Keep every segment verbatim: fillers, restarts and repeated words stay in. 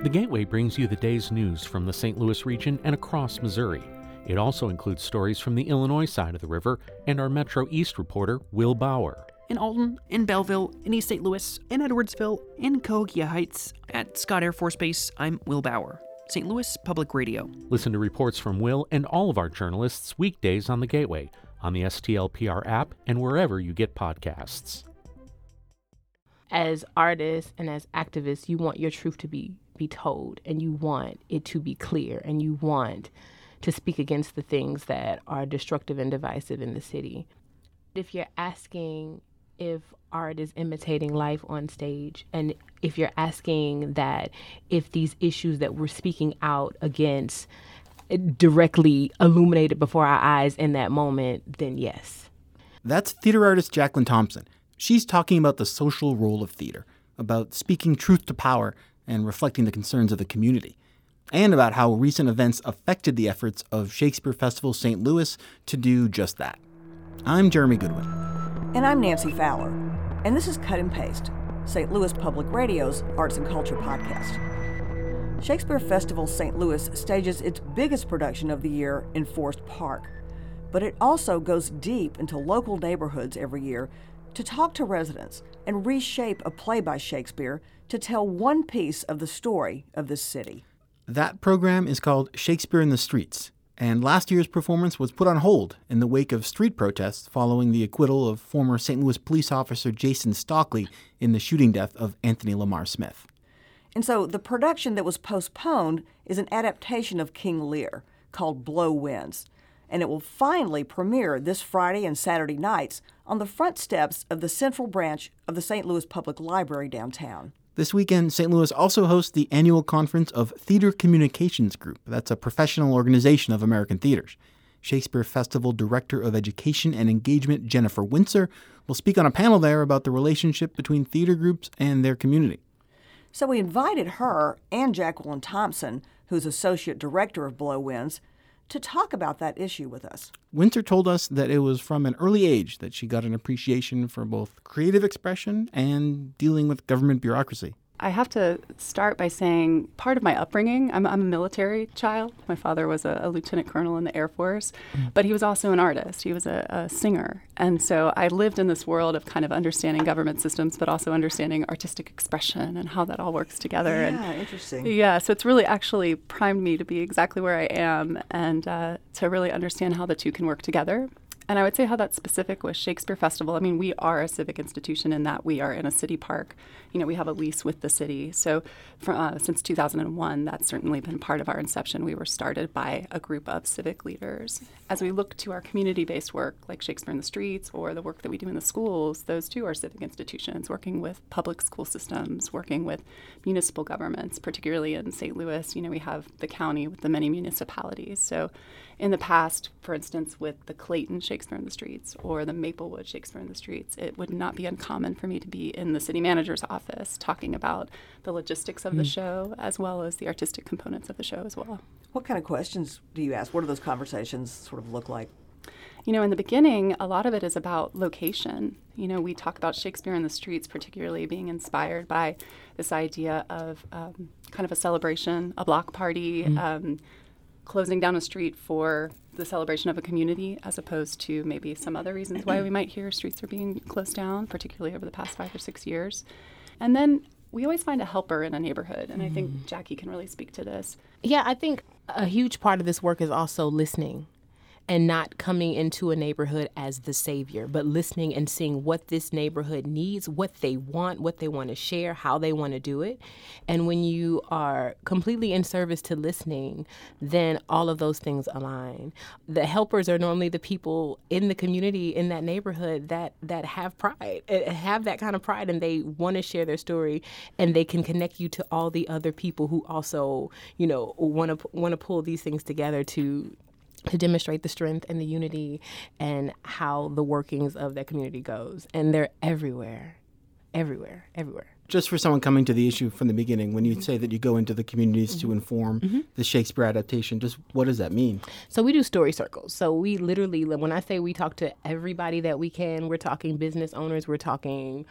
The Gateway brings you the day's news from the Saint Louis region and across Missouri. It also includes stories from the Illinois side of the river and our Metro East reporter, Will Bauer. In Alton, in Belleville, in East Saint Louis, in Edwardsville, in Cahokia Heights, at Scott Air Force Base, I'm Will Bauer, Saint Louis Public Radio. Listen to reports from Will and all of our journalists weekdays on The Gateway, on the S T L P R app, and wherever you get podcasts. As artists and as activists, you want your truth to be, be told, and you want it to be clear, and you want to speak against the things that are destructive and divisive in the city. If you're asking if art is imitating life on stage, and if you're asking that if these issues that we're speaking out against directly illuminated before our eyes in that moment, then yes. That's theater artist Jacqueline Thompson. She's talking about the social role of theater, about speaking truth to power and reflecting the concerns of the community, and about how recent events affected the efforts of Shakespeare Festival Saint Louis to do just that. I'm Jeremy Goodwin. And I'm Nancy Fowler. And this is Cut and Paste, Saint Louis Public Radio's Arts and Culture podcast. Shakespeare Festival Saint Louis stages its biggest production of the year in Forest Park, but it also goes deep into local neighborhoods every year to talk to residents and reshape a play by Shakespeare to tell one piece of the story of this city. That program is called Shakespeare in the Streets, and last year's performance was put on hold in the wake of street protests following the acquittal of former Saint Louis police officer Jason Stockley in the shooting death of Anthony Lamar Smith. And so the production that was postponed is an adaptation of King Lear called Blow Winds, and it will finally premiere this Friday and Saturday nights on the front steps of the central branch of the Saint Louis Public Library downtown. This weekend, Saint Louis also hosts the annual conference of Theater Communications Group. That's a professional organization of American theaters. Shakespeare Festival Director of Education and Engagement Jennifer Windsor will speak on a panel there about the relationship between theater groups and their community. So we invited her and Jacqueline Thompson, who's Associate Director of Blow Winds, to talk about that issue with us. Windsor told us that it was from an early age that she got an appreciation for both creative expression and dealing with government bureaucracy. I have to start by saying part of my upbringing, I'm, I'm a military child. My father was a, a lieutenant colonel in the Air Force, but he was also an artist. He was a, a singer. And so I lived in this world of kind of understanding government systems, but also understanding artistic expression and how that all works together. Yeah, and, interesting. Yeah, so it's really actually primed me to be exactly where I am and uh, to really understand how the two can work together. And I would say how that's specific with Shakespeare Festival. I mean, we are a civic institution in that we are in a city park. You know, we have a lease with the city. So for, uh, since two thousand one, that's certainly been part of our inception. We were started by a group of civic leaders. As we look to our community-based work, like Shakespeare in the Streets or the work that we do in the schools, those too are civic institutions, working with public school systems, working with municipal governments, particularly in Saint Louis. You know, we have the county with the many municipalities. So in the past, for instance, with the Clayton Shakespeare in the Streets or the Maplewood Shakespeare in the Streets, it would not be uncommon for me to be in the city manager's office talking about the logistics of mm. the show as well as the artistic components of the show as well. What kind of questions do you ask? What do those conversations sort of look like? You know, in the beginning, a lot of it is about location. You know, we talk about Shakespeare in the Streets, particularly being inspired by this idea of um, kind of a celebration, a block party, mm. um, closing down a street for the celebration of a community as opposed to maybe some other reasons why we might hear streets are being closed down, particularly over the past five or six years. And then we always find a helper in a neighborhood, and I think Jackie can really speak to this. Yeah, I think a huge part of this work is also listening and not coming into a neighborhood as the savior, but listening and seeing what this neighborhood needs, what they want, what they want to share, how they want to do it. And when you are completely in service to listening, then all of those things align. The helpers are normally the people in the community, in that neighborhood that, that have pride, have that kind of pride, and they want to share their story, and they can connect you to all the other people who also, you know, want to want to pull these things together to to demonstrate the strength and the unity and how the workings of that community goes. And they're everywhere, everywhere, everywhere. Just for someone coming to the issue from the beginning, when you say that you go into the communities mm-hmm. to inform mm-hmm. the Shakespeare adaptation, just what does that mean? So we do story circles. So we literally, when I say we talk to everybody that we can, we're talking business owners, we're talking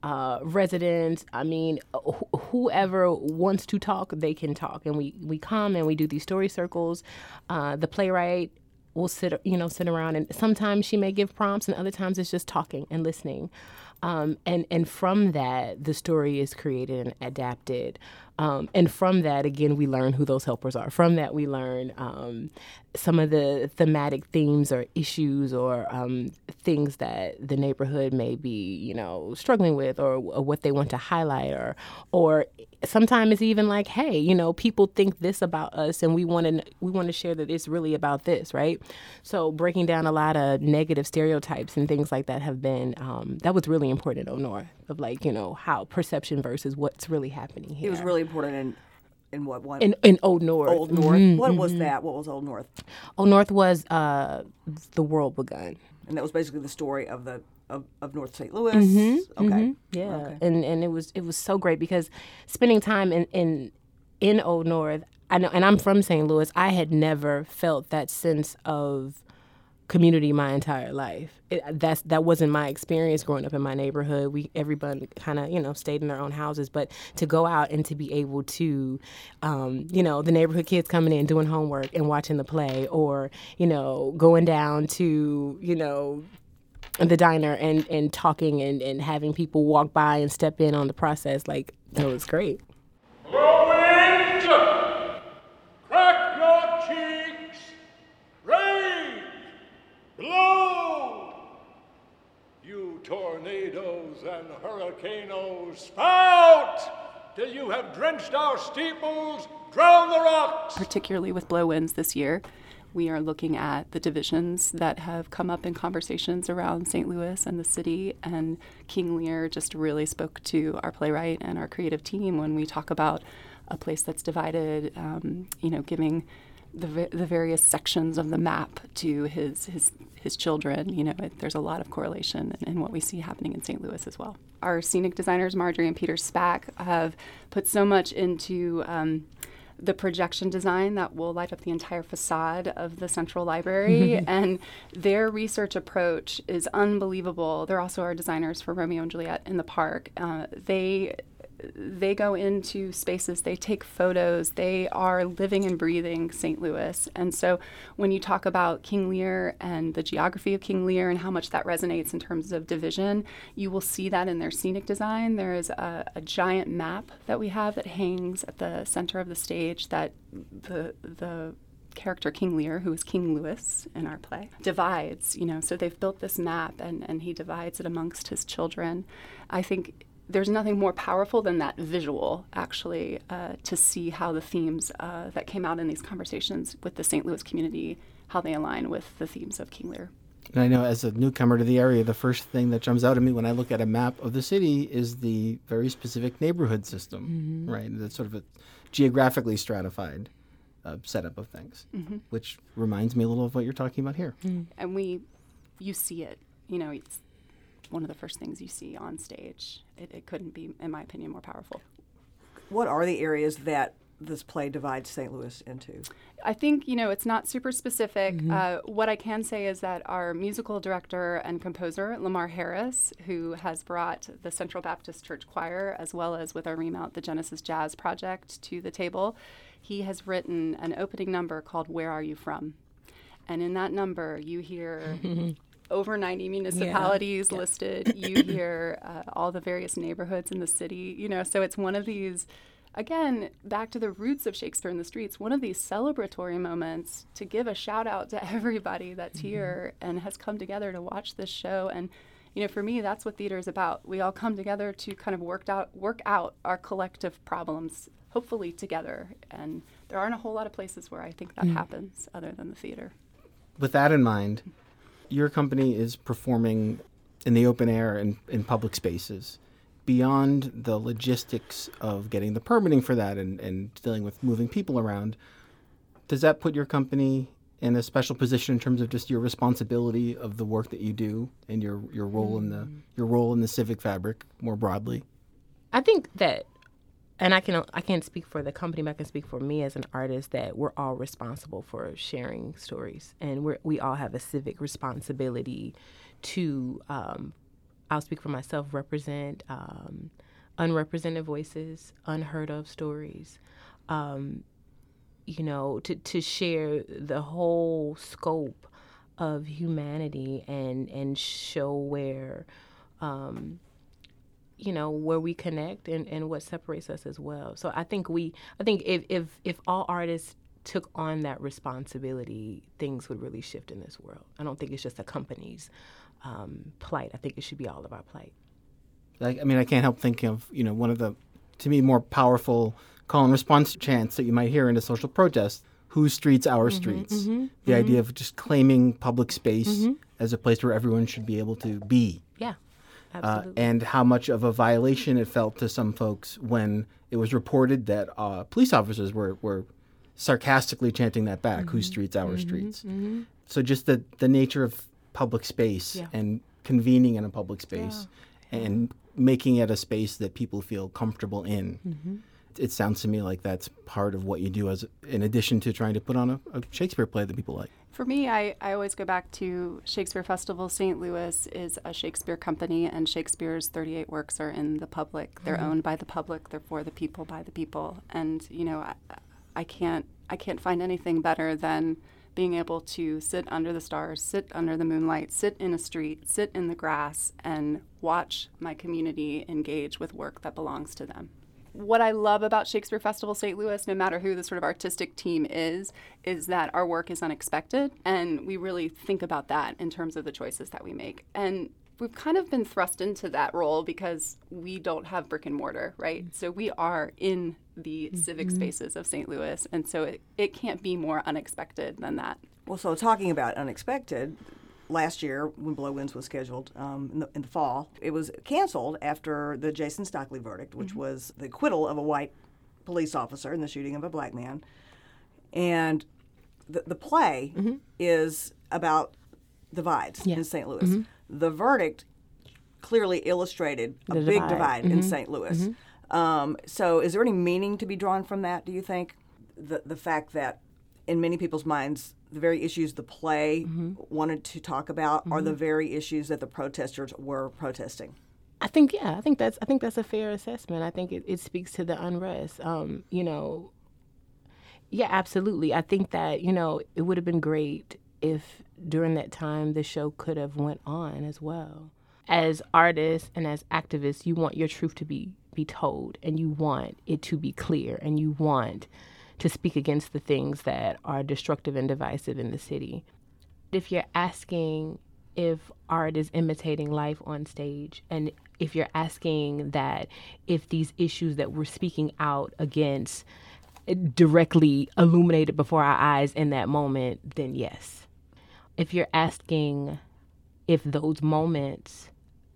uh, residents. I mean, wh- whoever wants to talk, they can talk. And we, we come and we do these story circles. Uh, the playwright will sit, you know, sit around, and sometimes she may give prompts, and other times it's just talking and listening. Um, and, and from that, the story is created and adapted. Um, and from that, again, we learn who those helpers are. From that, we learn um, some of the thematic themes or issues or um, things that the neighborhood may be, you know, struggling with, or, or what they want to highlight, or, or sometimes it's even like, hey, you know, people think this about us, and we want to we want to share that it's really about this, right? So breaking down a lot of negative stereotypes and things like that have been um, that was really important in Old North, of like, you know, how perception versus what's really happening here. It was really important in in what one in in Old North. Old North. Mm-hmm, what mm-hmm. was that? What was Old North? Old North was uh, the world begun. And that was basically the story of the of, of North Saint Louis. Mm-hmm, okay. Mm-hmm, yeah, okay. and and it was it was so great because spending time in in in Old North, I know, and I'm from Saint Louis. I had never felt that sense of community my entire life. It, that's that wasn't my experience growing up in my neighborhood. We everybody kind of you know stayed in their own houses, but to go out and to be able to, um, you know, the neighborhood kids coming in doing homework and watching the play, or you know going down to you know the diner and and talking and and having people walk by and step in on the process, like that was great. Blow wind, crack your cheeks, rain, blow, you tornadoes and hurricanes, spout till you have drenched our steeples, drowned the rocks. Particularly with blow winds this year, we are looking at the divisions that have come up in conversations around Saint Louis and the city, and King Lear just really spoke to our playwright and our creative team when we talk about a place that's divided, um, you know, giving the the various sections of the map to his his his children. You know, it, there's a lot of correlation in, in what we see happening in Saint Louis as well. Our scenic designers, Marjorie and Peter Spack, have put so much into um, the projection design that will light up the entire facade of the Central Library, and their research approach is unbelievable. They're also our designers for Romeo and Juliet in the park. Uh, they they go into spaces, they take photos, they are living and breathing Saint Louis. And so when you talk about King Lear and the geography of King Lear and how much that resonates in terms of division, you will see that in their scenic design. There is a, a giant map that we have that hangs at the center of the stage that the the character King Lear, who is King Louis in our play, divides, you know, so they've built this map and, and he divides it amongst his children. I think there's nothing more powerful than that visual, actually, uh, to see how the themes uh, that came out in these conversations with the Saint Louis community, how they align with the themes of King Lear. And I know as a newcomer to the area, the first thing that jumps out at me when I look at a map of the city is the very specific neighborhood system, mm-hmm. right? That's sort of a geographically stratified uh, setup of things, mm-hmm. which reminds me a little of what you're talking about here. Mm. And we, you see it, you know, it's one of the first things you see on stage. It, it couldn't be, in my opinion, more powerful. What are the areas that this play divides Saint Louis into? I think, you know, it's not super specific. Mm-hmm. Uh, what I can say is that our musical director and composer, Lamar Harris, who has brought the Central Baptist Church Choir, as well as with our Remount, the Genesis Jazz Project, to the table, he has written an opening number called Where Are You From? And in that number, you hear over ninety municipalities yeah. listed. You hear uh, all the various neighborhoods in the city, you know, so it's one of these, again, back to the roots of Shakespeare in the Streets, one of these celebratory moments to give a shout out to everybody that's mm-hmm. here and has come together to watch this show. And, you know, for me, that's what theater is about. We all come together to kind of work out, work out our collective problems, hopefully together. And there aren't a whole lot of places where I think that mm-hmm. happens other than the theater. With that in mind, your company is performing in the open air and in public spaces. Beyond the logistics of getting the permitting for that and, and dealing with moving people around, does that put your company in a special position in terms of just your responsibility of the work that you do and your, your role in the your role in the civic fabric more broadly? I think that, and I can I can't speak for the company, but I can speak for me as an artist, that we're all responsible for sharing stories, and we we all have a civic responsibility to um, I'll speak for myself, represent um, unrepresented voices, unheard of stories, um, you know, to, to share the whole scope of humanity and, and show where, um, you know, where we connect and, and what separates us as well. So I think we, I think if, if, if all artists took on that responsibility, things would really shift in this world. I don't think it's just a company's um, plight. I think it should be all of our plight. Like, I mean, I can't help thinking of, you know, one of the, to me, more powerful call and response chants that you might hear in a social protest. Whose streets, our mm-hmm, streets. Mm-hmm, the mm-hmm. idea of just claiming public space mm-hmm. as a place where everyone should be able to be. Yeah, absolutely. Uh, and how much of a violation it felt to some folks when it was reported that uh, police officers were, were sarcastically chanting that back, mm-hmm. whose streets, our mm-hmm, streets. Mm-hmm. So just the, the nature of public space yeah. and convening in a public space yeah. Yeah. and making it a space that people feel comfortable in. Mm-hmm. It sounds to me like that's part of what you do, as in addition to trying to put on a, a Shakespeare play that people like. For me, I, I always go back to Shakespeare Festival. Saint Louis is a Shakespeare company, and Shakespeare's thirty-eight works are in the public. They're mm-hmm. owned by the public. They're for the people, by the people. And, you know, I, I can't I can't find anything better than being able to sit under the stars, sit under the moonlight, sit in a street, sit in the grass, and watch my community engage with work that belongs to them. What I love about Shakespeare Festival Saint Louis, no matter who the sort of artistic team is, is that our work is unexpected, and we really think about that in terms of the choices that we make. And we've kind of been thrust into that role because we don't have brick and mortar, right? So we are in the mm-hmm. civic spaces of Saint Louis, and so it, it can't be more unexpected than that. Well, so talking about unexpected, last year, when Blow Winds was scheduled um, in, the, in the fall, it was canceled after the Jason Stockley verdict, which mm-hmm. was the acquittal of a white police officer in the shooting of a black man. And the, the play mm-hmm. is about divides yeah. in Saint Louis. Mm-hmm. The verdict clearly illustrated a the big divide, divide mm-hmm. in Saint Louis. Mm-hmm. Um, so is there any meaning to be drawn from that, do you think? The, the fact that in many people's minds, the very issues the play mm-hmm. wanted to talk about mm-hmm. are the very issues that the protesters were protesting. I think, yeah, I think that's I think that's a fair assessment. I think it, it speaks to the unrest. Um, you know, yeah, absolutely. I think that, you know, it would have been great if during that time the show could have went on as well. As artists and as activists, you want your truth to be, be told, and you want it to be clear, and you want to speak against the things that are destructive and divisive in the city. If you're asking if art is imitating life on stage, and if you're asking that if these issues that we're speaking out against directly illuminated before our eyes in that moment, then yes. If you're asking if those moments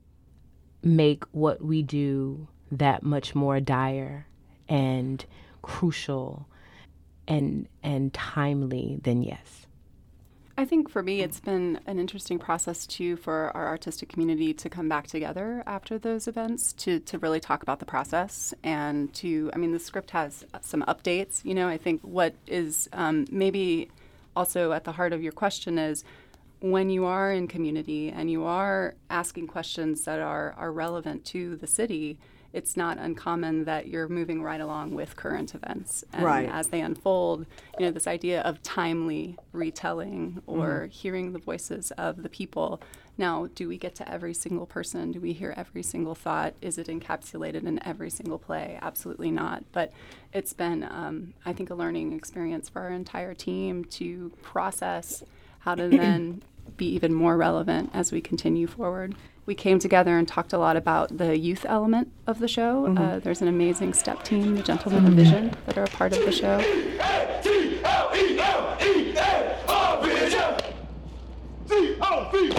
make what we do that much more dire and crucial and and timely, then yes. I think for me, it's been an interesting process, too, for our artistic community to come back together after those events to, to really talk about the process and to, I mean, the script has some updates. You know, I think what is um, maybe also at the heart of your question is when you are in community and you are asking questions that are, are relevant to the city, it's not uncommon that you're moving right along with current events. And right. as they unfold, you know, this idea of timely retelling or mm-hmm. hearing the voices of the people. Now, do we get to every single person? Do we hear every single thought? Is it encapsulated in every single play? Absolutely not. But it's been, um, I think, a learning experience for our entire team to process how to then be even more relevant as we continue forward. We came together and talked a lot about the youth element of the show. Mm-hmm. Uh, there's an amazing step team, the Gentlemen of Vision, that are a part of the show. T L E M E N, our vision! C O V!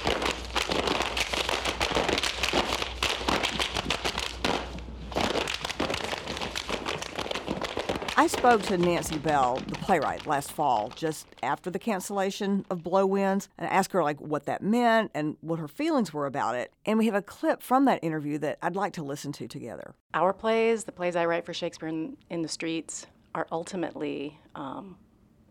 I spoke to Nancy Bell, the playwright, last fall, just after the cancellation of Blow Winds, and I asked her like what that meant and what her feelings were about it. And we have a clip from that interview that I'd like to listen to together. Our plays, the plays I write for Shakespeare in, in the Streets, are ultimately um,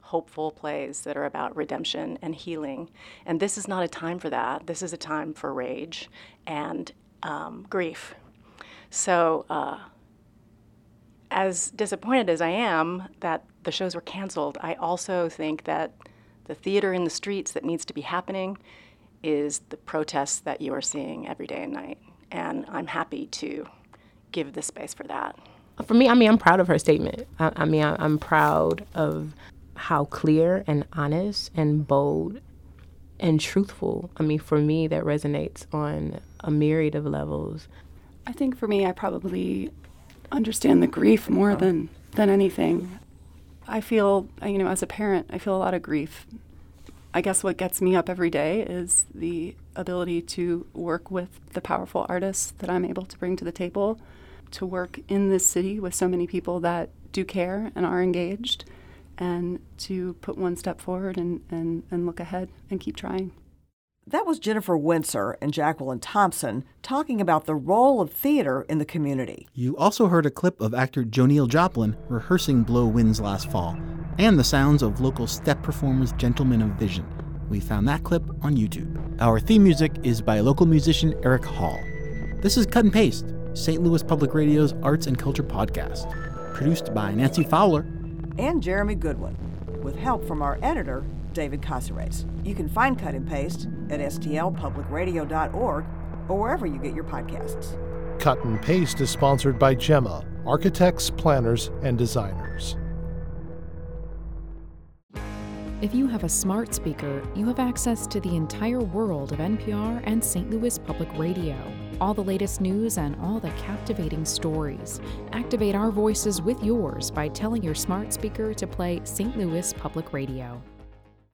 hopeful plays that are about redemption and healing. And this is not a time for that. This is a time for rage and um, grief. So uh, as disappointed as I am that the shows were canceled, I also think that the theater in the streets that needs to be happening is the protests that you are seeing every day and night. And I'm happy to give the space for that. For me, I mean, I'm proud of her statement. I, I mean, I, I'm proud of how clear and honest and bold and truthful. I mean, for me, that resonates on a myriad of levels. I think for me, I probably understand the grief more than, than anything. I feel, you know, as a parent, I feel a lot of grief. I guess what gets me up every day is the ability to work with the powerful artists that I'm able to bring to the table, to work in this city with so many people that do care and are engaged, and to put one step forward and, and, and look ahead and keep trying. That was Jennifer Windsor and Jacqueline Thompson talking about the role of theater in the community. You also heard a clip of actor Joneill Joplin rehearsing Blow Winds last fall, and the sounds of local step performers Gentlemen of Vision. We found that clip on YouTube. Our theme music is by local musician Eric Hall. This is Cut and Paste, Saint Louis Public Radio's arts and culture podcast, produced by Nancy Fowler and Jeremy Goodwin, with help from our editor, David Casares. You can find Cut and Paste at S T L public radio dot org or wherever you get your podcasts. Cut and Paste is sponsored by Gemma, architects, planners, and designers. If you have a smart speaker, you have access to the entire world of N P R and Saint Louis Public Radio. All the latest news and all the captivating stories. Activate our voices with yours by telling your smart speaker to play Saint Louis Public Radio.